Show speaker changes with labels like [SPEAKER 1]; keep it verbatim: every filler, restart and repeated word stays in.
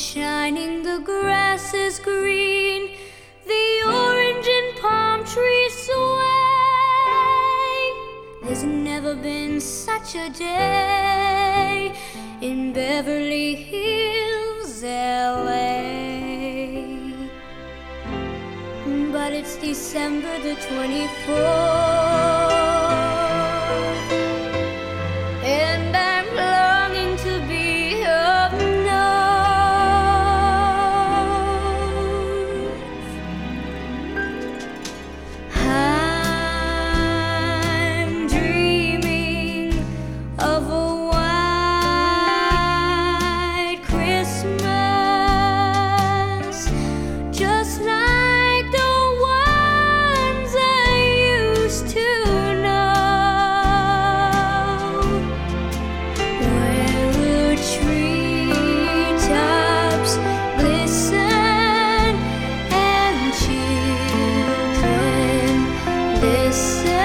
[SPEAKER 1] shining, the grass is green, the orange and palm trees sway. There's never been such a day in Beverly Hills, L A. But it's December the twenty-fourth, and I'm longing to be up north. I'm dreaming of a white Christmas, just like the ones I used to know, where the treetops glisten and children listen.